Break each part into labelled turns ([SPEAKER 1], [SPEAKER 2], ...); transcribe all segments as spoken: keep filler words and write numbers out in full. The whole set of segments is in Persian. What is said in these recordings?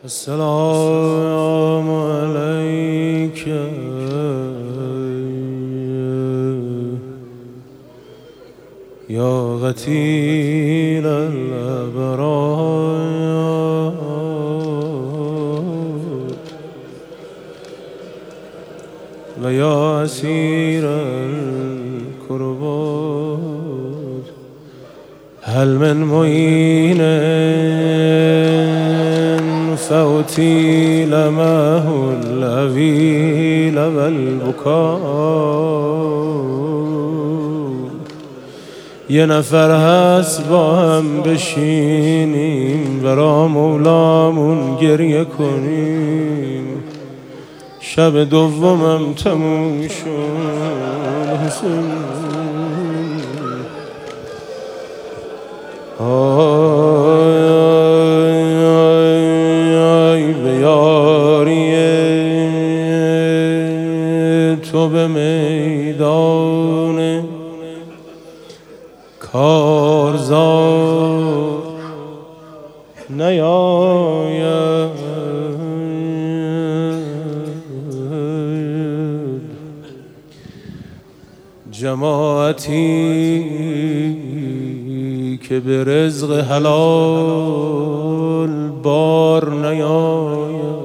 [SPEAKER 1] السلام عليك يا غتيل الأبرار ويا أسير الكربات هل من معين فأطيل معه الأويل والبكاء یه نفر هست با هم بشینیم برا مولامون گریه کنیم شب دومم تموم شد حسین آی به یاری تو به میدان کارزار نیاید جماعتی که به رزق حلال بار نیاید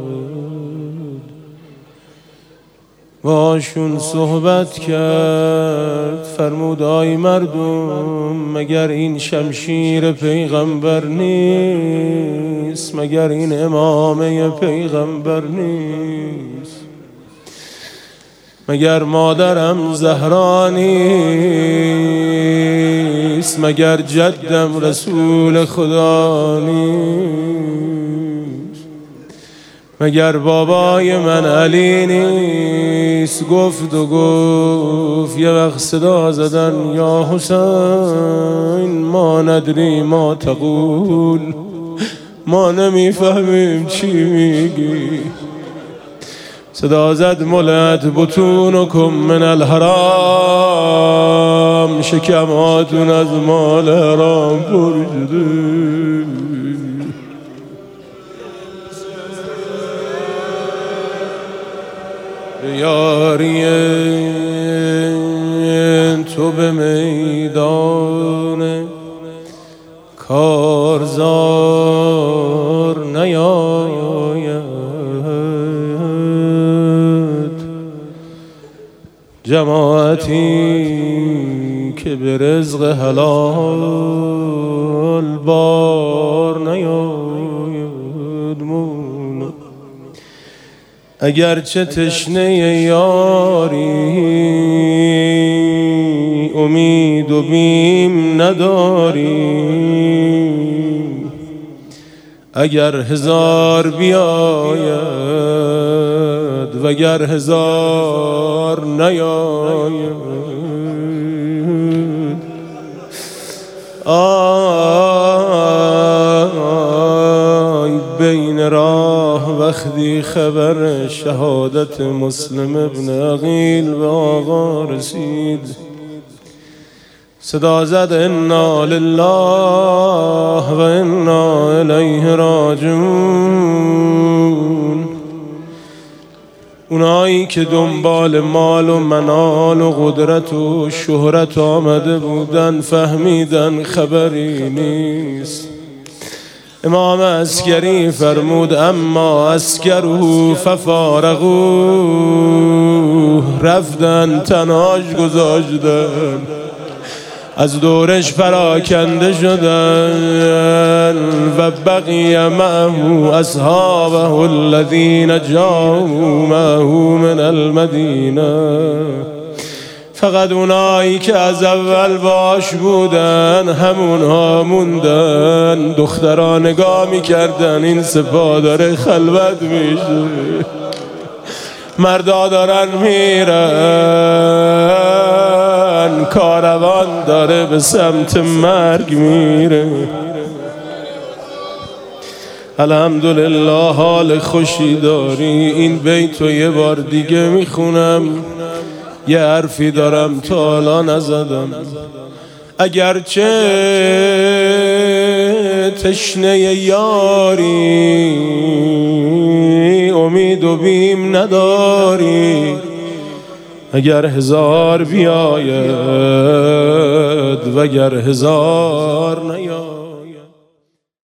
[SPEAKER 1] باشون صحبت کرد فرمود آی مردم مگر این شمشیر پیغمبر نیست مگر این امامه پیغمبر نیست مگر مادرم زهرا نیست مگر جدم رسول خدا نیست مگر بابای من علی نیست گفت و گفت یه وقت صدا زدن یا حسین ما ندری ما تقول ما نمیفهمیم چی میگی صدا زد ملت بطونکم من الحرام شکماتون از مال حرام پر شده یاری تو به میدان کارزار نیاید جماعتی که به رزق حلال بار نیاید مولا اگرچه تشنه یاری امید و بیم نداری اگر هزار بیاید وگر هزار نیاید آی بین راه وقتی خبر شهادت مسلم ابن عقیل به آقا رسید صدا زد انا لله و انا الیه راجعون اونایی که دنبال مال و منال و قدرت و شهرت آمده بودن فهمیدن خبری نیست امام عسکری فرمود اما عسکرو ففارقو رفتن تناش گذاشتن از دورش پراکنده شدن و بقی معه اصحابه الذین جاءوا معه من المدینه فقط اونایی که از اول باش بودن همونها موندن دخترها نگاه میکردن این سپاه داره خلوت میشه مردا دارن میرن کاروان داره به سمت مرگ میره الحمدلله حال خوشی داری این بیتو یه بار دیگه میخونم یه حرفی دارم تا حالا نزدم اگرچه تشنه یاری کنیم نداری، اگر هزار بیاید وگر هزار نیاید.